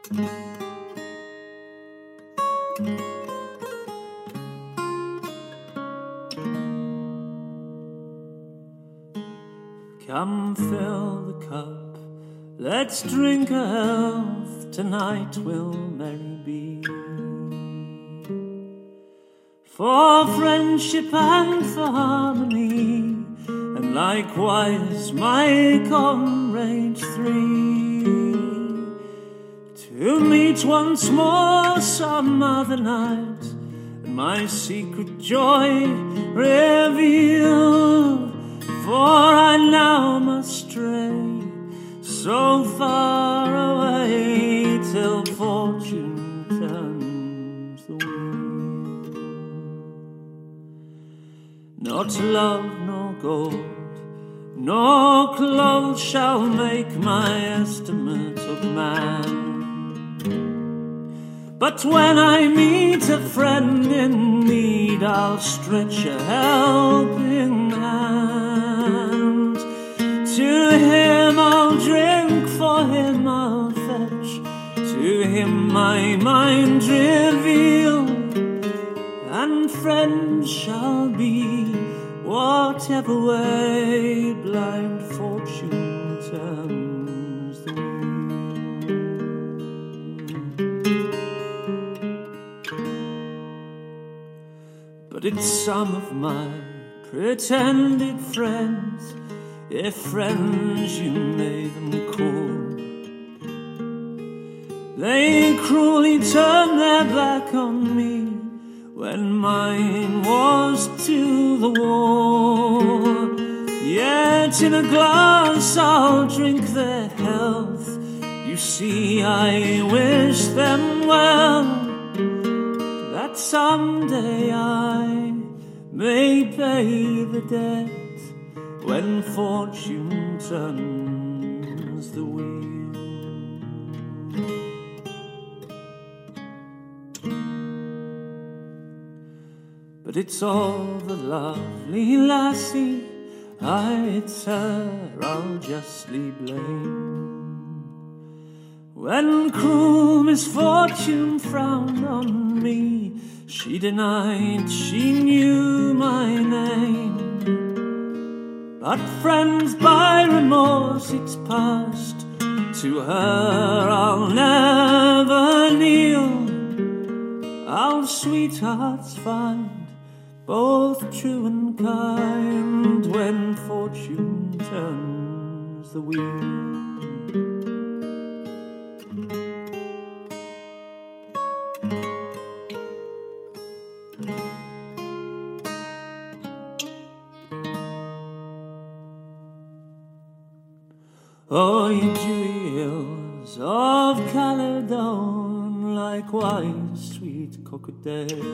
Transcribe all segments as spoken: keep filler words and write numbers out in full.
Come fill the cup, let's drink a health, tonight will merry be. For friendship and for harmony, and likewise my comrades three, to meet once more some other night, and my secret joy reveal. For I now must stray so far away till fortune turns the wheel. Not love nor gold nor clothes shall make my estimate of man, but when I meet a friend in need, I'll stretch a helping hand. To him I'll drink, for him I'll fetch, to him my mind reveal, and friends shall be whatever way blind fortune turns the wheel. But it's some of my pretended friends, if friends you may them call, they cruelly turned their back on me when mine was to the wall. Yet in a glass I'll drink their health, you see I wish them well, that someday I may pay the debt when fortune turns the wheel. But it's all the lovely lassie, aye, it's her I'll justly blame. When cruel misfortune frowned on me, she denied she knew my name. But friends, by remorse it's past, to her I'll never kneel. I'll sweethearts find, both true and kind, when fortune turns the wheel. Oh, you dewy hills of Caledon, likewise sweet Cocodale,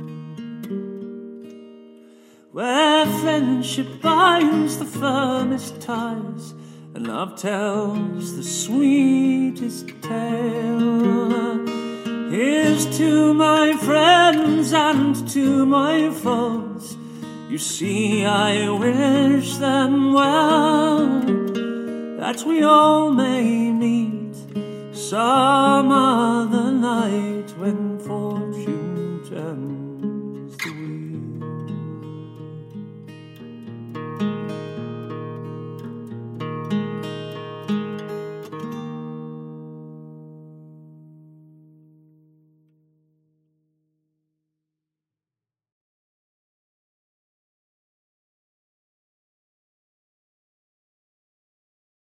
where friendship binds the firmest ties, and love tells the sweetest tale. Here's to my friends and to my foes, you see I wish them well, that we all may meet some other night when for